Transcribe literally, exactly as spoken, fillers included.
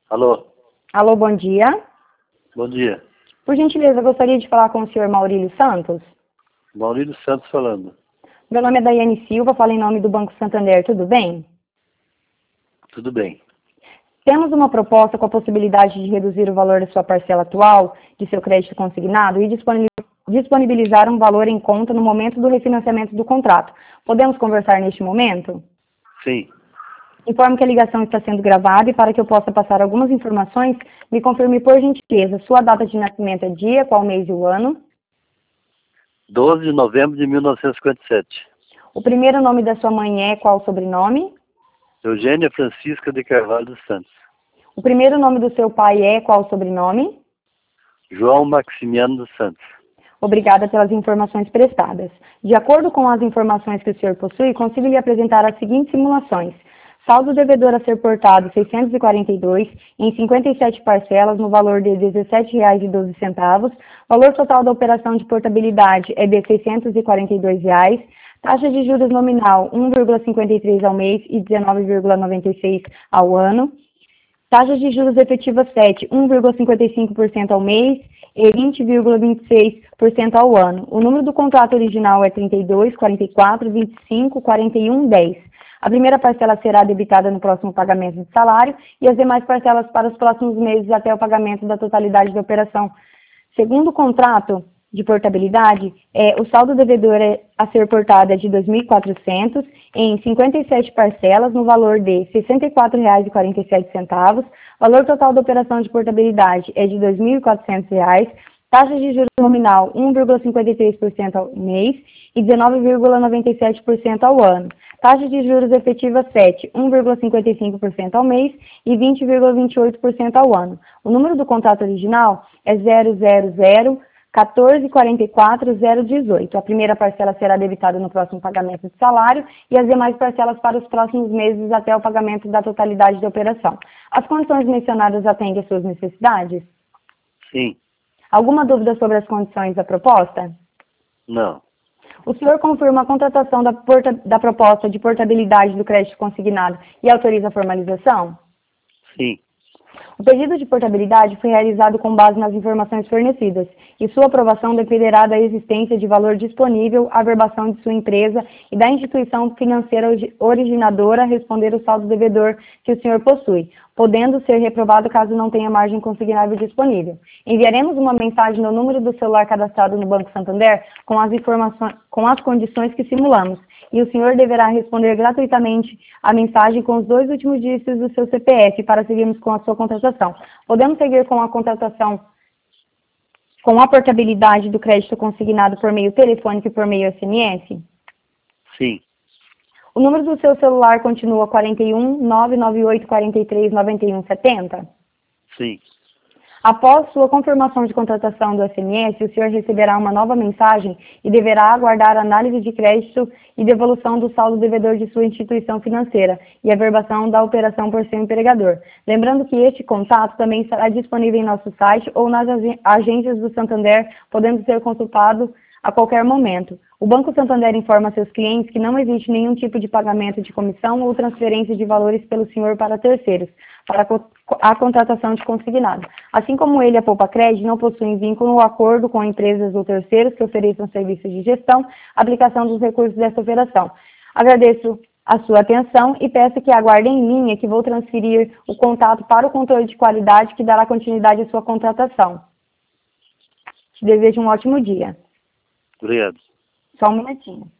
Alô? Alô, bom dia. Bom dia. Por gentileza, eu gostaria de falar com o senhor Maurílio Santos. Maurílio Santos falando. Meu nome é Daiane Silva, falo em nome do Banco Santander, tudo bem? Tudo bem. Temos uma proposta com a possibilidade de reduzir o valor da sua parcela atual de seu crédito consignado e disponibilizar um valor em conta no momento do refinanciamento do contrato. Podemos conversar neste momento? Sim. Informo que a ligação está sendo gravada e para que eu possa passar algumas informações, me confirme por gentileza sua data de nascimento é dia, qual mês e o ano. doze de novembro de mil novecentos e cinquenta e sete. O primeiro nome da sua mãe é qual o sobrenome? Eugênia Francisca de Carvalho dos Santos. O primeiro nome do seu pai é qual o sobrenome? João Maximiano dos Santos. Obrigada pelas informações prestadas. De acordo com as informações que o senhor possui, consigo lhe apresentar as seguintes simulações. Saldo devedor a ser portado seiscentos e quarenta e dois em cinquenta e sete parcelas no valor de dezessete reais e doze centavos. Valor total da operação de portabilidade é de seiscentos e quarenta e dois reais. Taxa de juros nominal um vírgula cinquenta e três ao mês e dezenove vírgula noventa e seis ao ano. Taxa de juros efetiva sete, um vírgula cinquenta e cinco por cento ao mês e vinte vírgula vinte e seis por cento ao ano. O número do contrato original é trinta e dois, quarenta e quatro, vinte e cinco, quarenta e um, dez. A primeira parcela será debitada no próximo pagamento de salário e as demais parcelas para os próximos meses até o pagamento da totalidade da operação. Segundo o contrato de portabilidade, é, o saldo devedor é, a ser portado é de dois mil e quatrocentos em cinquenta e sete parcelas no valor de sessenta e quatro reais e quarenta e sete centavos. Valor total da operação de portabilidade é de dois mil e quatrocentos reais. Taxa de juros nominal um vírgula cinquenta e três por cento ao mês e dezenove vírgula noventa e sete por cento ao ano. Taxa de juros efetiva sete, um vírgula cinquenta e cinco por cento ao mês e vinte vírgula vinte e oito por cento ao ano. O número do contrato original é zero zero zero, quatorze, quarenta e quatro, zero dezoito. A primeira parcela será debitada no próximo pagamento de salário e as demais parcelas para os próximos meses até o pagamento da totalidade da operação. As condições mencionadas atendem às suas necessidades? Sim. Alguma dúvida sobre as condições da proposta? Não. O senhor confirma a contratação da, porta, da proposta de portabilidade do crédito consignado e autoriza a formalização? Sim. O pedido de portabilidade foi realizado com base nas informações fornecidas e sua aprovação dependerá da existência de valor disponível, averbação de sua empresa e da instituição financeira originadora a responder o saldo devedor que o senhor possui, podendo ser reprovado caso não tenha margem consignável disponível. Enviaremos uma mensagem no número do celular cadastrado no Banco Santander com as informações, com as condições que simulamos, e o senhor deverá responder gratuitamente a mensagem com os dois últimos dígitos do seu C P F para seguirmos com a sua contratação. Podemos seguir com a contratação com a portabilidade do crédito consignado por meio telefônico e por meio S M S? Sim. O número do seu celular continua quarenta e um, nove nove oito, quarenta e três, noventa e um, setenta? Sim. Após sua confirmação de contratação do S M S, o senhor receberá uma nova mensagem e deverá aguardar a análise de crédito e devolução do saldo devedor de sua instituição financeira e a verbação da operação por seu empregador. Lembrando que este contato também estará disponível em nosso site ou nas agências do Santander, podendo ser consultado a qualquer momento. O Banco Santander informa seus clientes que não existe nenhum tipo de pagamento de comissão ou transferência de valores pelo senhor para terceiros, para a contratação de consignado. Assim como ele, a Poupa Crédito, não possuem vínculo ou acordo com empresas ou terceiros que ofereçam serviços de gestão, aplicação dos recursos desta operação. Agradeço a sua atenção e peço que aguardem em linha que vou transferir o contato para o controle de qualidade que dará continuidade à sua contratação. Te desejo um ótimo dia. Obrigado. Só um minutinho.